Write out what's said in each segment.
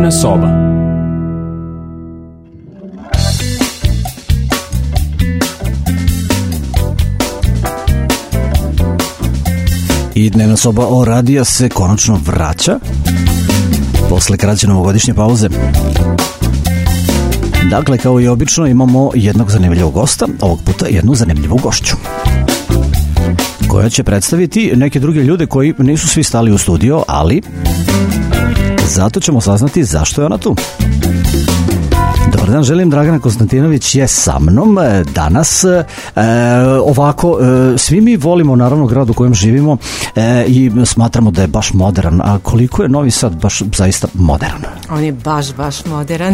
Dnevna soba. I Dnevna soba o radija se konačno vraća posle kraće novogodišnje pauze. Dakle, kao i obično, imamo jednog zanimljivog gosta, ovog puta jednu zanimljivu gošću, koja će predstaviti neke druge ljude koji nisu svi stali u studio, ali zato ćemo saznati zašto je ona tu. Dobar dan, želim, Dragana Konstantinović je sa mnom danas. Ovako, svi mi volimo naravno grad u kojem živimo i smatramo da je baš modern, a koliko je Novi Sad baš zaista modern? On je baš modern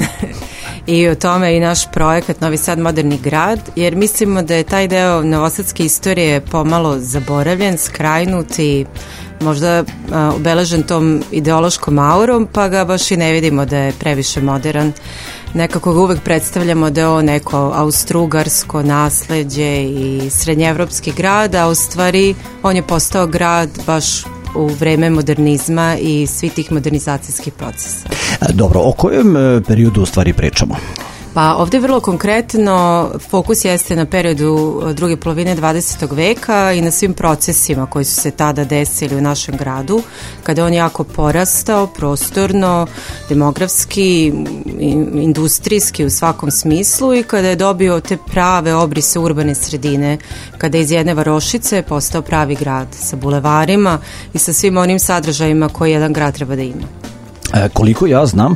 i o tome i naš projekat Novi Sad moderni grad, jer mislimo da je taj deo novosadske istorije pomalo zaboravljen, skrajnut i možda obeležen tom ideološkom aurom, pa ga baš i ne vidimo da je previše modern. Nekako ga uvek predstavljamo da je on neko austrougarsko nasleđe i srednjeevropski grad, a u stvari on je postao grad baš u vreme modernizma i svih tih modernizacijskih procesa. Dobro, o kojem periodu u stvari pričamo? Pa ovdje vrlo konkretno fokus jeste na periodu druge polovine 20. veka i na svim procesima koji su se tada desili u našem gradu, kada on jako porastao prostorno, demografski, industrijski u svakom smislu i kada je dobio te prave obrise urbane sredine, kada je iz jedne varošice postao pravi grad sa bulevarima i sa svim onim sadržajima koji jedan grad treba da ima. Koliko ja znam,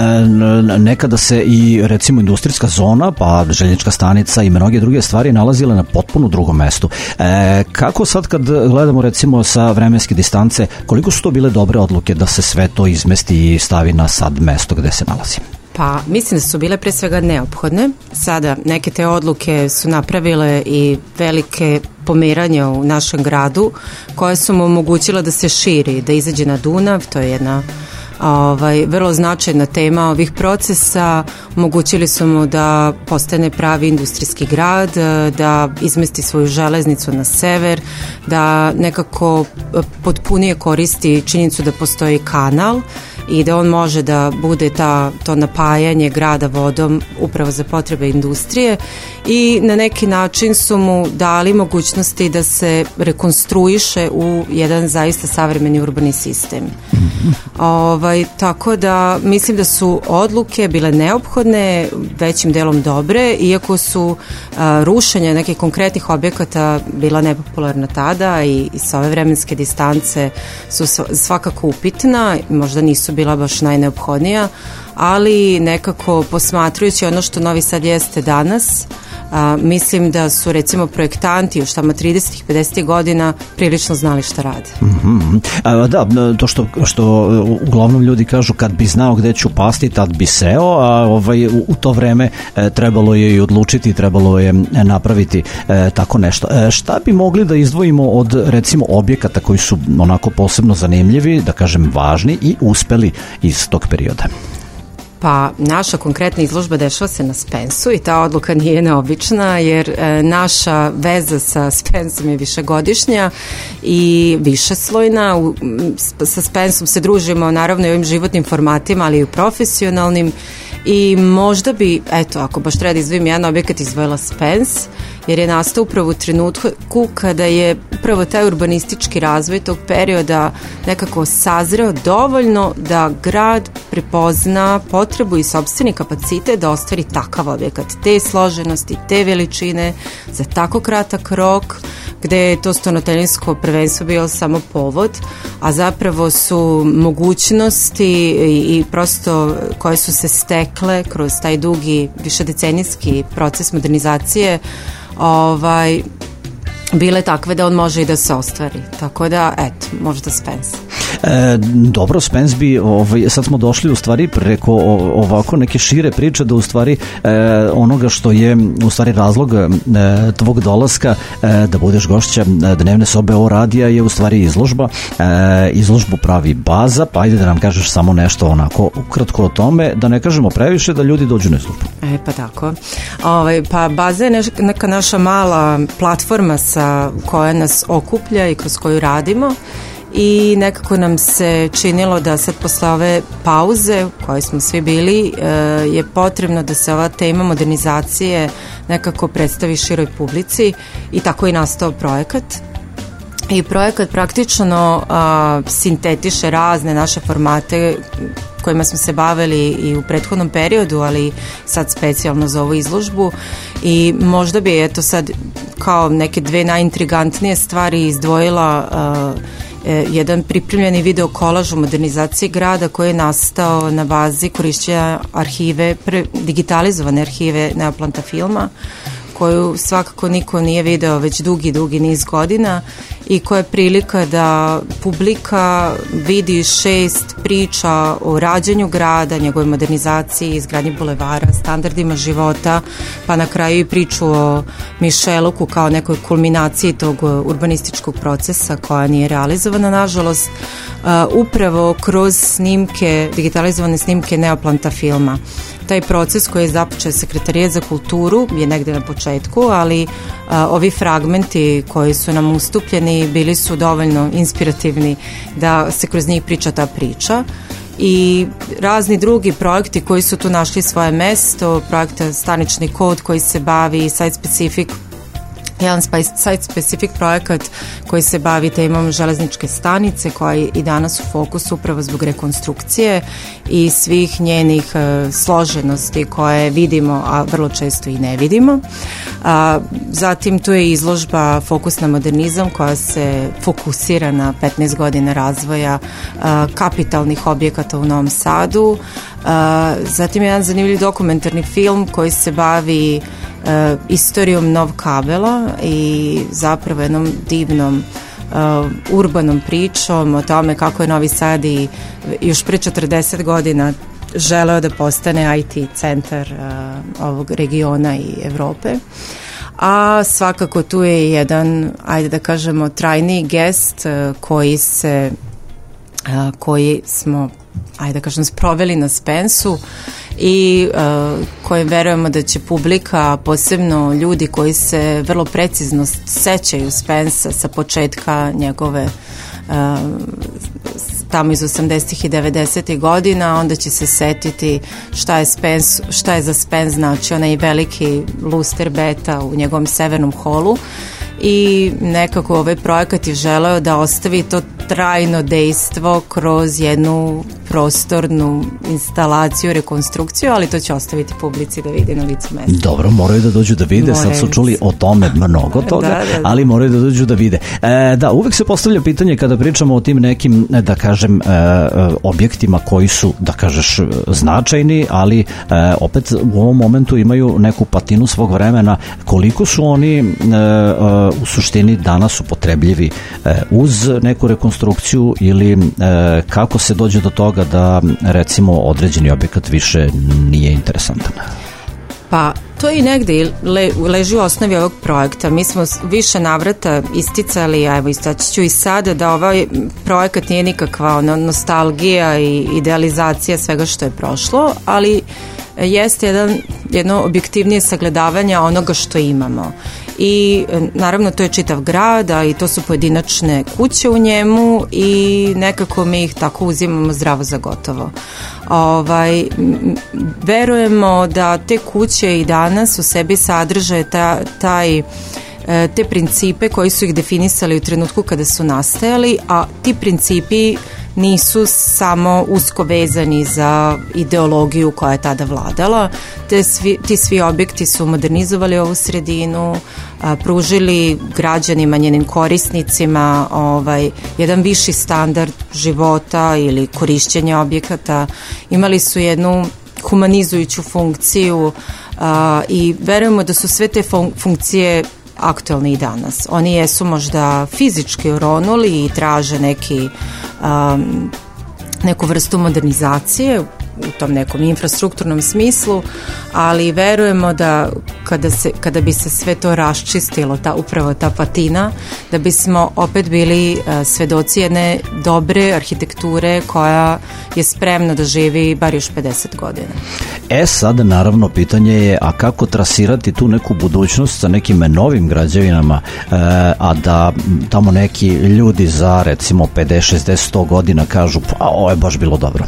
nekada se i recimo industrijska zona, pa željeznička stanica i mnoge druge stvari nalazile na potpuno drugom mestu. Kako sad kad gledamo recimo sa vremenske distance, koliko su to bile dobre odluke da se sve to izmesti i stavi na sad mesto gde se nalazi? Pa mislim da su bile pre svega neophodne. Sada neke te odluke su napravile i velike pomeranja u našem gradu koje su mu omogućile da se širi, da izađe na Dunav, to je jedna vrlo značajna tema ovih procesa. Omogućili su mu da postane pravi industrijski grad, da izmesti svoju železnicu na sever, da nekako potpunije koristi činjenicu da postoji kanal i da on može da bude to napajanje grada vodom upravo za potrebe industrije i na neki način su mu dali mogućnosti da se rekonstruiše u jedan zaista savremeni urbani sistem. Tako da mislim da su odluke bile neophodne, većim delom dobre, iako su rušenje nekih konkretnih objekata bila nepopularna tada i sa ove vremenske distance su svakako upitna, možda nisu bila baš najneophodnija, ali nekako posmatrujući ono što Novi Sad jeste danas, mislim da su recimo projektanti još tamo 30. 50. godina prilično znali šta rade. Da, to što uglavnom ljudi kažu, kad bi znao gde ću pasti, tad bi seo, a u to vreme trebalo je i odlučiti, trebalo je napraviti tako nešto. Šta bi mogli da izdvojimo od recimo objekata koji su onako posebno zanimljivi, da kažem važni i uspeli iz tog perioda? Pa naša konkretna izložba dešava se na Spensu i ta odluka nije neobična jer naša veza sa Spensom je višegodišnja i višeslojna. Sa Spensom se družimo naravno i ovim životnim formatima, ali i u profesionalnim i možda bi, eto, ako baš treba da izdvojim jedan objekat, izdvojila Spens, jer je nastao upravo u trenutku kada je upravo taj urbanistički razvoj tog perioda nekako sazreo dovoljno da grad prepozna potrebu i sopstveni kapacitet da ostvari takav objekat, te složenosti, te veličine, za tako kratak rok, gde je to stonotelinsko prvenstvo bilo samo povod, a zapravo su mogućnosti i prosto koje su se stekle kroz taj dugi višedecenijski proces modernizacije bile takve da on može i da se ostvari. Tako da, eto, možda Spens. Dobro, Spens bi, sad smo došli u stvari preko ovako neke šire priče da u stvari onoga što je u stvari razlog tvog dolaska da budeš gošća Dnevne sobe o radija je u stvari izložba. Izložbu pravi Baza, pa ajde da nam kažeš samo nešto onako ukratko o tome, da ne kažemo previše, da ljudi dođu na izložbu. Pa tako. Pa Baza je neka naša mala platforma koja nas okuplja i kroz koju radimo. i nekako nam se činilo da sad posle ove pauze koje smo svi bili je potrebno da se ova tema modernizacije nekako predstavi široj publici i tako je nastao projekat. I projekat praktično sintetiše razne naše formate kojima smo se bavili i u prethodnom periodu, ali sad specijalno za ovu izložbu, i možda bi eto sad kao neke dve najintrigantnije stvari izdvojila jedan pripremljeni video kolaž o modernizaciji grada koji je nastao na bazi korišćenja arhive, digitalizovane arhive Neoplanta filma, koju svakako niko nije video već dugi niz godina i koja je prilika da publika vidi 6 priča o rađenju grada, njegovoj modernizaciji, izgradnji bulevara, standardima života, pa na kraju i priču o Mišeluku kao nekoj kulminaciji tog urbanističkog procesa koja nije realizovana, nažalost, upravo kroz snimke, digitalizovane snimke Neoplanta filma. Taj proces koji je započeo Sekretarijat za kulturu je negde na početku, ali ovi fragmenti koji su nam ustupljeni bili su dovoljno inspirativni da se kroz njih priča ta priča. I razni drugi projekti koji su tu našli svoje mesto, projekt Stanični kod koji se bavi site-specific, jedan site-specific projekat koji se bavi temom železničke stanice koja je i danas u fokusu upravo zbog rekonstrukcije i svih njenih složenosti koje vidimo, a vrlo često i ne vidimo. Zatim tu je izložba Fokus na modernizam koja se fokusira na 15 godina razvoja kapitalnih objekata u Novom Sadu. Zatim je jedan zanimljiv dokumentarni film koji se bavi istorijom Nov Kabela i zapravo jednom divnom urbanom pričom o tome kako je Novi Sad i još pre 40 godina želeo da postane IT centar ovog regiona i Evrope. A svakako tu je jedan, ajde da kažemo, trajni gest koji smo, ajde da kažem, sproveli na Spensu i kojim verujemo da će publika, posebno ljudi koji se vrlo precizno sećaju Spensa sa početka njegove tamo iz 80. i 90. godina, onda će se setiti šta je za Spens znači onaj veliki luster beta u njegovom severnom holu, i nekako ovaj projekat je želeo da ostavi to trajno dejstvo kroz jednu prostornu instalaciju, rekonstrukciju, ali to će ostaviti publici da vidi na licu mesta. Dobro, moraju da dođu da vide, sad su čuli o tome mnogo toga, ali moraju da dođu da vide. Da, uvek se postavlja pitanje kada pričamo o tim nekim, da kažem, objektima koji su, da kažeš, značajni, ali opet u ovom momentu imaju neku patinu svog vremena, koliko su oni u suštini danas upotrebljivi uz neku rekonstrukciju ili kako se dođe do toga da recimo određeni objekat više nije interesantan? Pa to i negde leži u osnovi ovog projekta. Mi smo više navrata isticali, a evo istaći ću i sada, da ovaj projekat nije nikakva nostalgija i idealizacija svega što je prošlo, ali jeste jedno objektivnije sagledavanje onoga što imamo. I naravno to je čitav grad, a i to su pojedinačne kuće u njemu i nekako mi ih tako uzimamo zdravo za gotovo. Verujemo da te kuće i danas u sebi sadrže te principe koji su ih definisali u trenutku kada su nastajali, a ti principi nisu samo usko vezani za ideologiju koja je tada vladala. Ti svi objekti su modernizovali ovu sredinu, pružili građanima, njenim korisnicima jedan viši standard života ili korišćenja objekata. Imali su jednu humanizujuću funkciju i verujemo da su sve te funkcije aktualni i danas. Oni jesu možda fizički uronuli i traže neki neku vrstu modernizacije u tom nekom infrastrukturnom smislu, ali verujemo da kada bi se sve to raščistilo, upravo ta patina, da bismo opet bili svedoci jedne dobre arhitekture koja je spremna da živi bar još 50 godina. Sad naravno pitanje je, a kako trasirati tu neku budućnost sa nekim novim građevinama, a da tamo neki ljudi za recimo 50, 60, 100 godina kažu pa ovo je baš bilo dobro.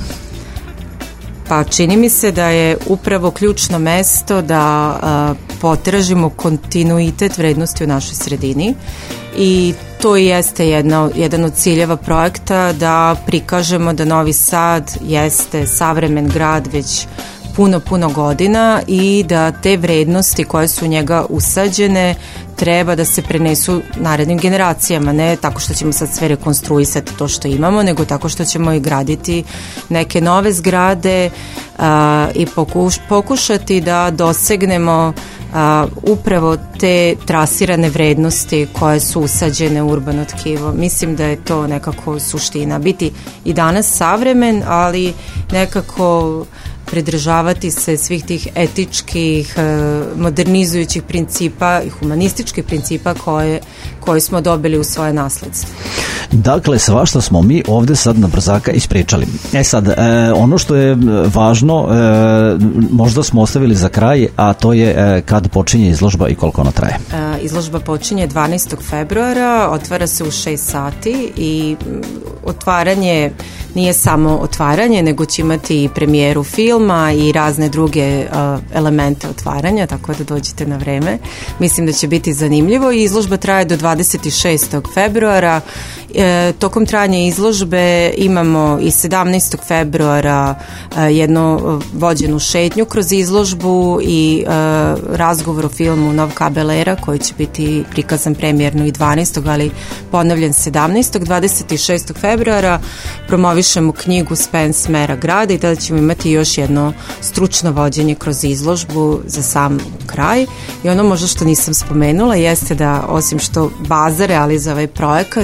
Pa čini mi se da je upravo ključno mesto da potražimo kontinuitet vrednosti u našoj sredini i to jeste jedan od ciljeva projekta, da prikažemo da Novi Sad jeste savremen grad već puno godina i da te vrednosti koje su u njega usađene treba da se prenesu narednim generacijama, ne tako što ćemo sad sve rekonstruisati to što imamo, nego tako što ćemo i graditi neke nove zgrade i pokušati da dosegnemo upravo te trasirane vrednosti koje su usađene u urbano tkivo. Mislim da je to nekako suština. Biti i danas savremen, ali nekako pridržavati se svih tih etičkih, modernizujućih principa i humanističkih principa koje smo dobili u svoje nasledstvo. Dakle, svašta smo mi ovde sad na brzaka ispričali. Sad, ono što je važno, možda smo ostavili za kraj, a to je kad počinje izložba i koliko ona traje. Izložba počinje 12. februara, otvara se u 6 sati i otvaranje nije samo otvaranje, nego će imati i premijeru filma i razne druge elemente otvaranja, tako da dođete na vreme. Mislim da će biti zanimljivo i izložba traje do 26. februara. Tokom trajanja izložbe imamo i 17. februara jednu vođenu šetnju kroz izložbu i razgovor o filmu Nov kabelera koji će biti prikazan premijerno i 12. ali ponavljen 17. 26. februara promovišemo knjigu Spence Mera grada i tada ćemo imati još jedno stručno vođenje kroz izložbu za sam kraj. I ono možda što nisam spomenula jeste da osim što baza realizuje ovaj projekat,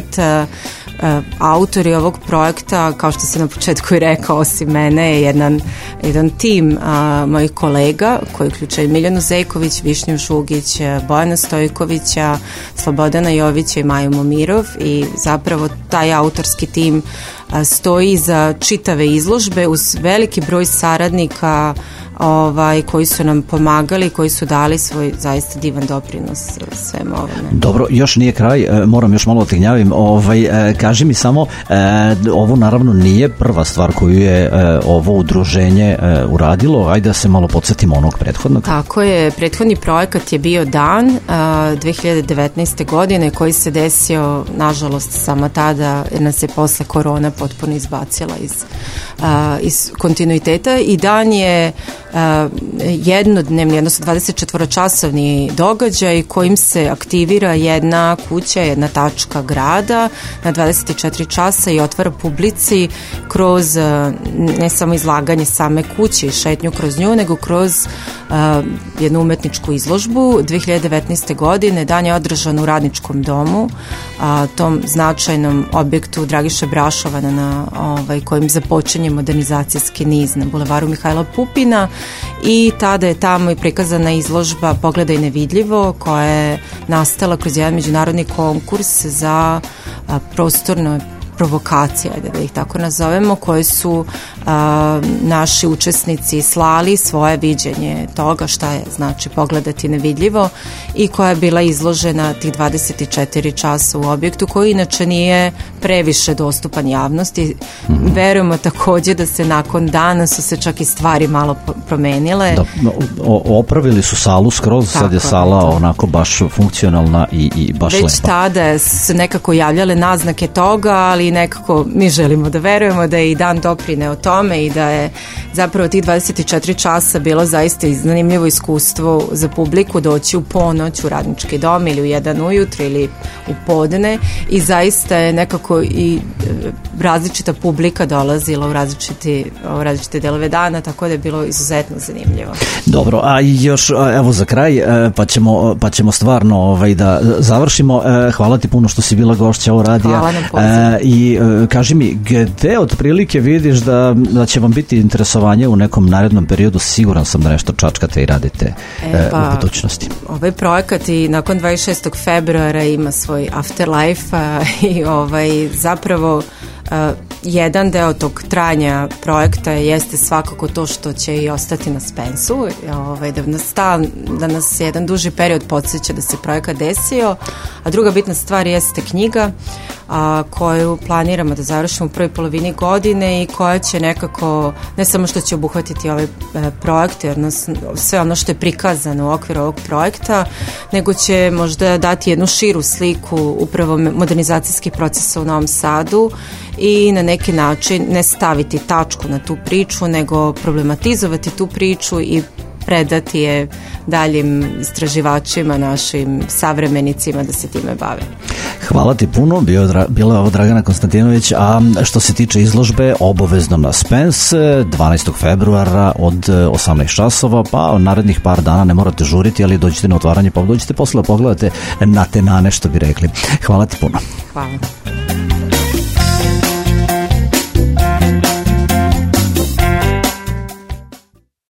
autori ovog projekta, kao što sam na početku i rekao, osim mene je jedan tim mojih kolega koji uključuje Miljanu Zejković, Višnju Žugić, Bojana Stojkovića, Slobodana Jovića i Maju Momirov i zapravo taj autorski tim stoji za čitave izložbe uz veliki broj saradnika koji su nam pomagali, koji su dali svoj zaista divan doprinos svemu ovome. Dobro, još nije kraj, moram još malo otignjavim. Kaži mi samo, ovo naravno nije prva stvar koju je ovo udruženje uradilo, ajde da se malo podsjetimo onog prethodnog. Tako je, prethodni projekat je bio Dan 2019. godine koji se desio, nažalost, samo tada jer nas je posle korona potpuno izbacila iz kontinuiteta i Dan je jednodnevni, odnosno 24-časovni događaj kojim se aktivira jedna kuća, jedna tačka grada na 24 časa i otvara publici kroz ne samo izlaganje same kuće i šetnju kroz nju, nego kroz jednu umetničku izložbu. 2019. godine Dan je održan u Radničkom domu, tom značajnom objektu Dragiše Brašovana na kojim započinje modernizacijski niz na bulevaru Mihajla Pupina i tada je tamo i prikazana izložba Pogledaj nevidljivo koja je nastala kroz jedan međunarodni konkurs za prostorno provokacija, da ih tako nazovemo, koje su naši učesnici slali svoje viđenje toga šta je znači pogledati nevidljivo i koja je bila izložena tih 24 časa u objektu koji inače nije previše dostupan javnosti. Verujemo takođe da se nakon dana su se čak i stvari malo promenile. Da, opravili su salu skroz, sad je sala onako baš funkcionalna i baš lepa. Već tada su nekako javljale naznake toga, ali nekako mi želimo da verujemo da je i Dan doprineo tome tome i da je zapravo tih 24 časa bilo zaista zanimljivo iskustvo za publiku doći u ponoć u Radnički dom ili u 1 ujutro ili u podne i zaista je nekako i različita publika dolazila u različite delove dana, tako da je bilo izuzetno zanimljivo. Dobro, a još evo za kraj, pa ćemo stvarno da završimo. Hvala ti puno što si bila gošća u radija. Hvala na pozivu. I kaži mi, gde otprilike vidiš da će vam biti interesovanje u nekom narednom periodu? Siguran sam da nešto čačkate i radite u budućnosti. Ovaj projekat i nakon 26. februara ima svoj afterlife i zapravo jedan deo tog trajanja projekta jeste svakako to što će i ostati na Spensu, da nas jedan duži period podsjeća da se projekat desio, a druga bitna stvar jeste knjiga koju planiramo da završimo u prvoj polovini godine i koja će nekako, ne samo što će obuhvatiti ovaj projekt, sve ono što je prikazano u okviru ovog projekta, nego će možda dati jednu širu sliku upravo modernizacijskih procesa u Novom Sadu i na neki način ne staviti tačku na tu priču, nego problematizovati tu priču i predati je daljim istraživačima, našim savremenicima da se time bave. Hvala ti puno, bila je ovo Dragana Konstantinović, a što se tiče izložbe, obavezno na Spence 12. februara od 18 časova, pa narednih par dana ne morate žuriti, ali dođite na otvaranje, pa dođite posle pogledate na tenane, što bi rekli. Hvala ti puno. Hvala.